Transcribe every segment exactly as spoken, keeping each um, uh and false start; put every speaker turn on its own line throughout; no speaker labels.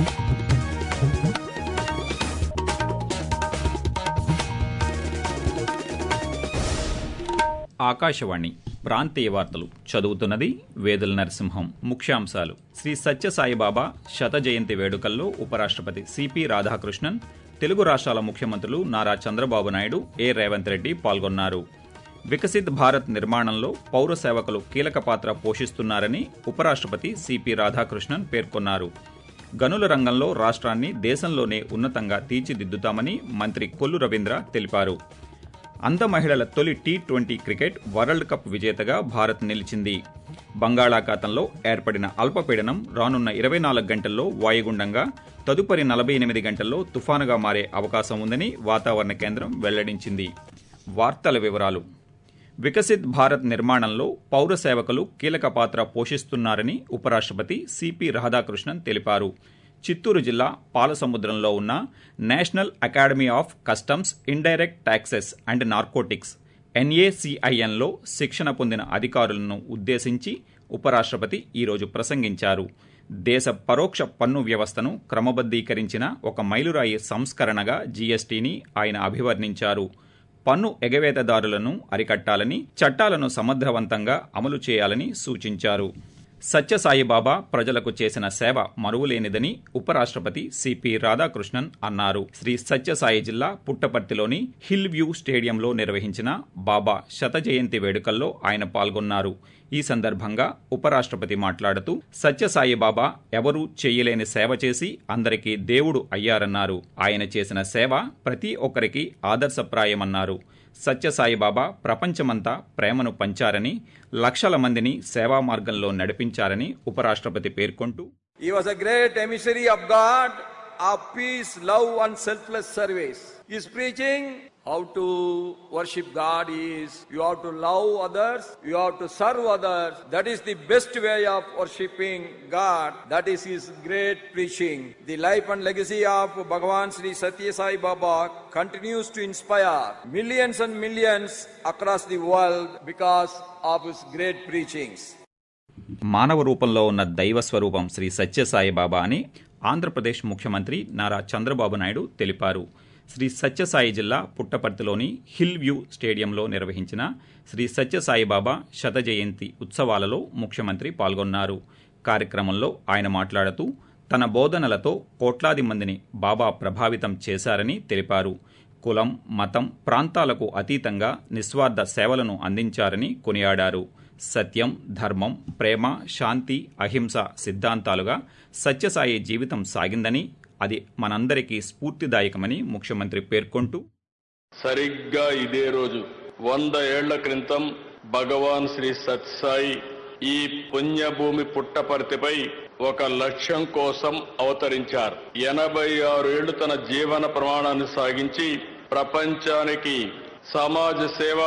ఆకాశవాణి ప్రాంతీయ వార్తలు చదువుతున్నది వేదుల నరసింహం. ముఖ్యాంశాలు: శ్రీ సత్యసాయిబాబా శత జయంతి వేడుకల్లో ఉపరాష్ట్రపతి సిపి రాధాకృష్ణన్, తెలుగు రాష్ట్రాల ముఖ్యమంత్రులు నారా చంద్రబాబు నాయుడు, ఏ రేవంత్ రెడ్డి పాల్గొన్నారు. వికసిత్ భారత్ నిర్మాణంలో పౌర సేవకులు కీలక పాత్ర పోషిస్తున్నారని ఉపరాష్ట్రపతి సిపి రాధాకృష్ణన్ పేర్కొన్నారు. గనుల రంగంలో రాష్ట్రాన్ని దేశంలోనే ఉన్నతంగా తీర్చిదిద్దుతామని మంత్రి కొల్లు రవీంద్ర తెలిపారు. అంధ మహిళల తొలి T twenty cricket world cup విజేతగా భారత్ నిలిచింది. బంగాళాఖాతంలో ఏర్పడిన అల్పపీడనం రానున్న ఇరవై నాలుగు గంటల్లో వాయుగుండంగా, తదుపరి నలభై ఎనిమిది గంటల్లో తుఫానుగా మారే అవకాశం ఉందని వాతావరణ కేంద్రం వెల్లడించింది. వార్తల వివరాలు: వికసిత్ భారత్ నిర్మాణంలో పౌర సేవకులు కీలక పాత్ర పోషిస్తున్నారని ఉపరాష్ట్రపతి సిపి రాధాకృష్ణన్ తెలిపారు. చిత్తూరు జిల్లా పాలసముద్రంలో ఉన్న national academy of customs, indirect taxes and narcotics ఎన్ఏసిఐఎన్లో శిక్షణ పొందిన అధికారులను ఉద్దేశించి ఉపరాష్ట్రపతి ఈరోజు ప్రసంగించారు. దేశ పరోక్ష పన్ను వ్యవస్థను క్రమబద్దీకరించిన ఒక మైలురాయి సంస్కరణగా జీఎస్టీని ఆయన అభివర్ణించారు. పన్ను ఎగవేతదారులను అరికట్టాలని, చట్టాలను సమర్థవంతంగా అమలు చేయాలని సూచించారు. సత్యసాయిబాబా ప్రజలకు చేసిన సేవ మరువలేనిదని ఉపరాష్ట్రపతి సిపి రాధాకృష్ణన్ అన్నారు. శ్రీ సత్యసాయి జిల్లా పుట్టపర్తిలోని హిల్ వ్యూ స్టేడియంలో నిర్వహించిన బాబా శత జయంతి వేడుకల్లో ఆయన పాల్గొన్నారు. ఈ సందర్భంగా ఉపరాష్ట్రపతి మాట్లాడుతూ, సత్యసాయిబాబా ఎవరూ చేయలేని సేవ చేసి అందరికీ దేవుడు అయ్యారన్నారు. ఆయన చేసిన సేవ ప్రతి ఒక్కరికి ఆదర్శప్రాయమన్నారు. సత్యసాయిబాబా ప్రపంచమంతా ప్రేమను పంచారని, లక్షల మందిని సేవా మార్గంలో నడిపించారని ఉపరాష్ట్రపతి పేర్కొంటూ,
He was a great emissary of God, of peace, love and selfless service. His preaching how to worship God is you have to love others, you have to serve others. That is the best way of worshipping God. That is his great preaching. The life and legacy of Bhagavan Sri Satya Sai Baba continues to inspire millions and millions across the world because of his great preachings.
మానవ రూపంలో ఉన్న దైవ స్వరూపం శ్రీ సత్యసాయి బాబా అని ఆంధ్రప్రదేశ్ ముఖ్యమంత్రి నారా చంద్రబాబు నాయుడు తెలిపారు. శ్రీ సత్యసాయి జిల్లా పుట్టపర్తిలోని hill view స్టేడియంలో నిర్వహించిన శ్రీ సత్యసాయిబాబా శత జయంతి ఉత్సవాలలో ముఖ్యమంత్రి పాల్గొన్నారు. కార్యక్రమంలో ఆయన మాట్లాడుతూ, తన బోధనలతో కోట్లాది మందిని బాబా ప్రభావితం చేశారని తెలిపారు. కులం, మతం, ప్రాంతాలకు అతీతంగా నిస్వార్థ సేవలను అందించారని కొనియాడారు. సత్యం, ధర్మం, ప్రేమ, శాంతి, అహింస సిద్ధాంతాలుగా సత్యసాయి జీవితం సాగిందని, అది మనందరికీ స్ఫూర్తిదాయకమని ముఖ్యమంత్రి పేర్కొంటూ,
సరిగ్గా ఇదే రోజు వంద ఏళ్ల క్రితం భగవాన్ శ్రీ సత్యసాయి ఈ పుణ్యభూమి పుట్టపర్తిపై ఒక లక్ష్యం కోసం అవతరించారు. ఎనభై ఆరు ఏళ్లు తన జీవన ప్రమాణాన్ని సాగించి ప్రపంచానికి సమాజ సేవ,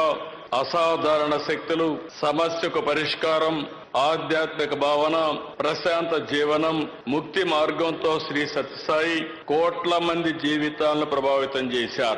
అసాధారణ శక్తులు, సమస్యకు పరిష్కారం, ఆధ్యాత్మిక భావన, ప్రశాంత జీవనం, ముక్తి మార్గంతో శ్రీ సత్యసాయి కోట్ల మంది జీవితాలను ప్రభావితం చేశారు.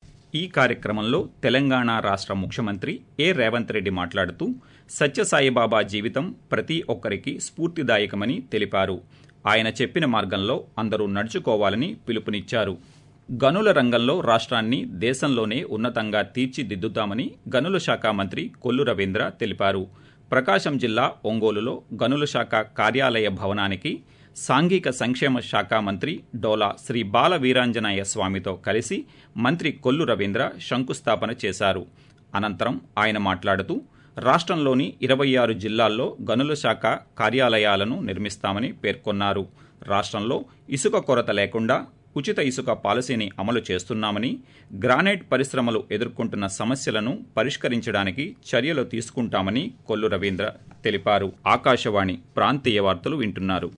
ఈ కార్యక్రమంలో తెలంగాణ రాష్ట్ర ముఖ్యమంత్రి ఏ రేవంత్ రెడ్డి మాట్లాడుతూ, సత్యసాయిబాబా జీవితం ప్రతి ఒక్కరికి స్ఫూర్తిదాయకమని తెలిపారు. ఆయన చెప్పిన మార్గంలో అందరూ నడుచుకోవాలని పిలుపునిచ్చారు. గనుల రంగంలో రాష్ట్రాన్ని దేశంలోనే ఉన్నతంగా తీర్చిదిద్దుతామని గనుల శాఖ మంత్రి కొల్లు రవీంద్ర తెలిపారు. ప్రకాశం జిల్లా ఒంగోలులో గనుల శాఖ కార్యాలయ భవనానికి సాంఘిక సంక్షేమ శాఖ మంత్రి డోలా శ్రీ బాల వీరాంజనేయ స్వామితో కలిసి మంత్రి కొల్లు రవీంద్ర శంకుస్థాపన చేశారు. అనంతరం ఆయన మాట్లాడుతూ, రాష్ట్రంలోని ఇరవై ఆరు జిల్లాల్లో గనుల శాఖ కార్యాలయాలను నిర్మిస్తామని పేర్కొన్నారు. రాష్ట్రంలో ఇసుక కొరత లేకుండా ఉచిత ఇసుక పాలసీని అమలు చేస్తున్నామని, గ్రానైట్ పరిశ్రమలు ఎదుర్కొంటున్న సమస్యలను పరిష్కరించడానికి చర్యలు తీసుకుంటామని కొల్లు రవీంద్ర తెలిపారు. ఆకాశవాణి ప్రాంతీయ వార్తలు వింటున్నారు.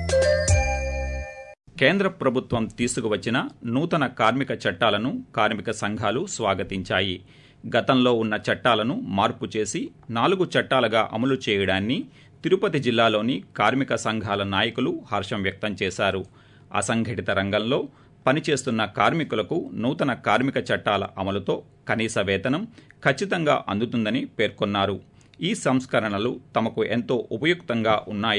కేంద్ర ప్రభుత్వం తీసుకువచ్చిన నూతన కార్మిక చట్టాలను కార్మిక సంఘాలు స్వాగతించాయి. గతంలో ఉన్న చట్టాలను మార్పు చేసి నాలుగు చట్టాలుగా అమలు చేయడాన్ని తిరుపతి జిల్లాలోని కార్మిక సంఘాల నాయకులు హర్షం వ్యక్తం చేశారు. అసంఘటిత రంగంలో పనిచేస్తున్న కార్మికులకు నూతన కార్మిక చట్టాల అమలుతో కనీస వేతనం ఖచ్చితంగా అందుతుందని పేర్కొన్నారు. ఈ సంస్కరణలు తమకు ఎంతో ఉపయుక్తంగా ఉన్నాయని,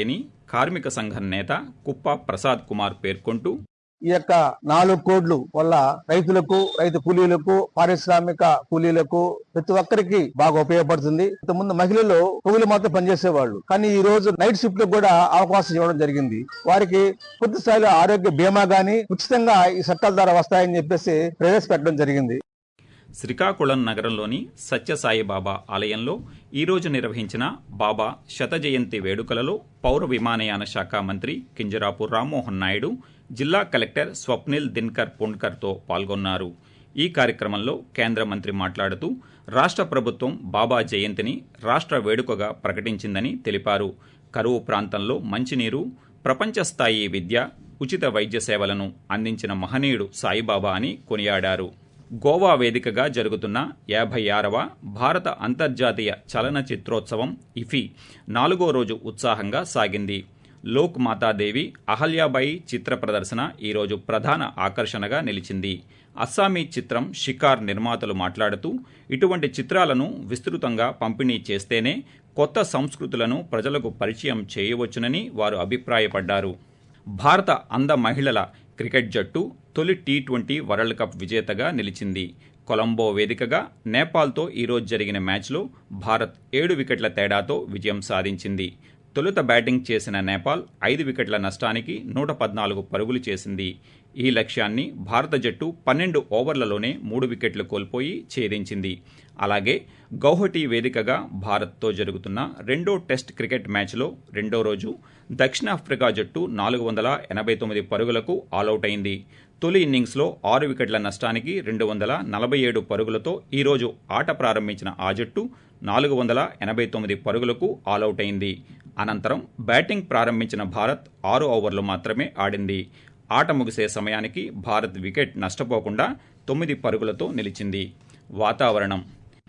కార్మిక సంఘం నేత కుప్ప ప్రసాద్ కుమార్ పేర్కొంటూ
ఈ యొక్క నాలుగు కోడ్లు వల్ల రైతులకు, రైతు కూలీలకు, పారిశ్రామిక కూలీలకు ప్రతి ఒక్కరికి బాగా ఉపయోగపడుతుంది. ఇంతకుముందు మహిళలు కూలీలు మాత్రం పనిచేసేవాళ్ళు, కానీ ఈ రోజు నైట్ షిఫ్ట్ కూడా అవకాశం ఇవ్వడం జరిగింది. వారికి పూర్తి స్థాయిలో ఆరోగ్య బీమా గాని ఉచితంగా ఈ చట్టాల ద్వారా వస్తాయని చెప్పేసి ప్రవేశపెట్టడం జరిగింది.
శ్రీకాకుళం నగరంలోని సత్యసాయిబాబా ఆలయంలో ఈరోజు నిర్వహించిన బాబా శత జయంతి వేడుకలలో పౌర విమానయాన శాఖ మంత్రి కింజరాపు రామ్మోహన్ నాయుడు, జిల్లా కలెక్టర్ స్వప్నిల్ దిన్కర్ పుండ్కర్తో పాల్గొన్నారు. ఈ కార్యక్రమంలో కేంద్ర మంత్రి మాట్లాడుతూ రాష్ట్ర ప్రభుత్వం బాబా జయంతిని రాష్ట్ర వేడుకగా ప్రకటించిందని తెలిపారు. కరువు ప్రాంతంలో మంచినీరు, ప్రపంచ స్థాయి విద్య, ఉచిత వైద్య సేవలను అందించిన మహనీయుడు సాయిబాబా అని కొనియాడారు. గోవా వేదికగా జరుగుతున్న యాభై ఆరవ భారత అంతర్జాతీయ చలనచిత్రోత్సవం ఇఫీ నాలుగో రోజు ఉత్సాహంగా సాగింది. లోక్ మాతాదేవి అహల్యాబాయి చిత్ర ప్రదర్శన ఈరోజు ప్రధాన ఆకర్షణగా నిలిచింది. అస్సామీ చిత్రం షికార్ నిర్మాతలు మాట్లాడుతూ ఇటువంటి చిత్రాలను విస్తృతంగా పంపిణీ చేస్తేనే కొత్త సంస్కృతులను ప్రజలకు పరిచయం చేయవచ్చునని వారు అభిప్రాయపడ్డారు. భారత అంద మహిళల క్రికెట్ జట్టు తొలి టీ ట్వంటీ వరల్డ్ కప్ విజేతగా నిలిచింది. కొలంబో వేదికగా నేపాల్తో ఈరోజు జరిగిన మ్యాచ్లో భారత్ ఏడు వికెట్ల తేడాతో విజయం సాధించింది. తొలుత బ్యాటింగ్ చేసిన నేపాల్ ఐదు వికెట్ల నష్టానికి నూట పద్నాలుగు పరుగులు చేసింది. ఈ లక్ష్యాన్ని భారత జట్టు పన్నెండు ఓవర్లలోనే మూడు వికెట్లు కోల్పోయి ఛేదించింది. అలాగే గౌహటి వేదికగా భారత్తో జరుగుతున్న రెండో టెస్ట్ క్రికెట్ మ్యాచ్లో రెండో రోజు దక్షిణాఫ్రికా జట్టు నాలుగు వందల ఎనభై తొమ్మిది పరుగులకు ఆలౌట్ అయింది. తొలి ఇన్నింగ్స్లో ఆరు వికెట్ల నష్టానికి రెండు వందల నలభై ఏడు పరుగులతో ఈరోజు ఆట ప్రారంభించిన ఆ జట్టు నాలుగు వందల ఎనభై తొమ్మిది పరుగులకు ఆలౌట్ అయింది. అనంతరం బ్యాటింగ్ ప్రారంభించిన భారత్ ఆరు ఓవర్లు మాత్రమే ఆడింది. ఆట ముగిసే సమయానికి భారత్ వికెట్ నష్టపోకుండా తొమ్మిది పరుగులతో నిలిచింది. వాతావరణం.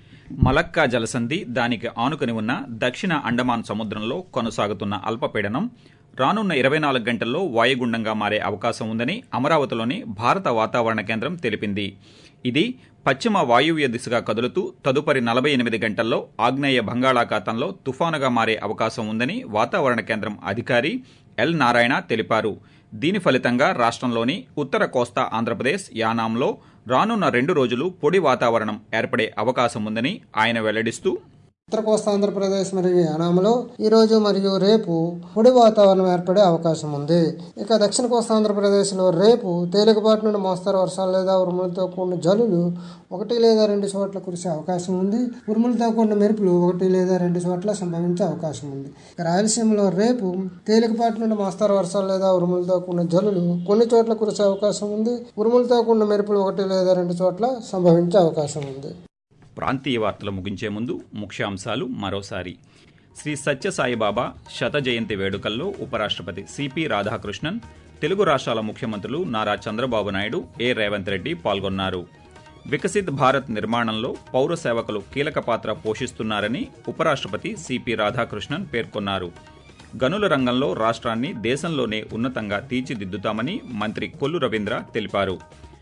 మలక్కా జలసంధి, దానికి ఆనుకుని ఉన్న దక్షిణ అండమాన్ సముద్రంలో కొనసాగుతున్న అల్పపీడనం రానున్న ఇరవై నాలుగు గంటల్లో వాయుగుండంగా మారే అవకాశం ఉందని అమరావతిలోని భారత వాతావరణ కేంద్రం తెలిపింది. ఇది పశ్చిమ వాయువ్య దిశగా కదులుతూ తదుపరి నలభై ఎనిమిది గంటల్లో ఆగ్నేయ బంగాళాఖాతంలో తుఫానుగా మారే అవకాశం ఉందని వాతావరణ కేంద్రం అధికారి ఎల్ నారాయణ తెలిపారు. దీని ఫలితంగా రాష్ట్రంలోని ఉత్తర కోస్తా ఆంధ్రప్రదేశ్, యానాంలో రానున్న రెండు రోజులు పొడి వాతావరణం ఏర్పడే అవకాశం ఉందని ఆయన వెల్లడిస్తూ
ఉత్తర కోస్తా ఆంధ్రప్రదేశ్ మరియు యానాంలో ఈ రోజు మరియు రేపు పొడి వాతావరణం ఏర్పడే అవకాశం ఉంది. ఇక దక్షిణ కోస్తా ఆంధ్రప్రదేశ్ లో రేపు తేలికపాటి నుండి మోస్తరు వర్షాలు లేదా ఉరుములతో కూడిన జల్లులు ఒకటి లేదా రెండు చోట్ల కురిసే అవకాశం ఉంది. ఉరుములతో కూడిన మెరుపులు ఒకటి లేదా రెండు చోట్ల సంభవించే అవకాశం ఉంది. ఇక రాయలసీమలో రేపు తేలికపాటి నుండి మోస్తరు వర్షాలు లేదా ఉరుములతో కూడిన జల్లులు కొన్ని చోట్ల కురిసే అవకాశం ఉంది. ఉరుములతో కూడిన మెరుపులు ఒకటి లేదా రెండు చోట్ల సంభవించే అవకాశం ఉంది.
ప్రాంతీయ వార్తలు ముగించే ముందు ముఖ్యాంశాలు మరోసారి. శ్రీ సత్యసాయిబాబా శత జయంతి వేడుకల్లో ఉపరాష్ట్రపతి సిపి రాధాకృష్ణన్, తెలుగు రాష్ట్రాల ముఖ్యమంత్రులు నారా చంద్రబాబు నాయుడు, ఏ రేవంత్ రెడ్డి పాల్గొన్నారు. వికసిత్ భారత్ నిర్మాణంలో పౌర సేవకులు కీలక పాత్ర పోషిస్తున్నారని ఉపరాష్ట్రపతి సిపి రాధాకృష్ణన్ పేర్కొన్నారు. గనుల రంగంలో రాష్ట్రాన్ని దేశంలోనే ఉన్నతంగా తీర్చిదిద్దుతామని మంత్రి కొల్లు రవీంద్ర తెలిపారు.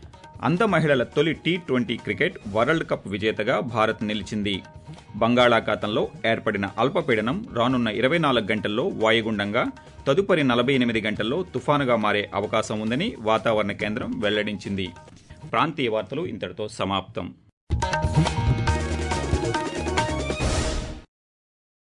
అంద మహిళల తొలి T twenty cricket world cup విజేతగా భారత్ నిలిచింది. బంగాళాఖాతంలో ఏర్పడిన అల్పపీడనం రానున్న ఇరవై నాలుగు గంటల్లో వాయుగుండంగా, తదుపరి నలభై ఎనిమిది గంటల్లో తుఫానుగా మారే అవకాశం ఉందని వాతావరణ కేంద్రం వెల్లడించింది. ప్రాంతీయ వార్తలు ఇంతటితో సమాప్తం.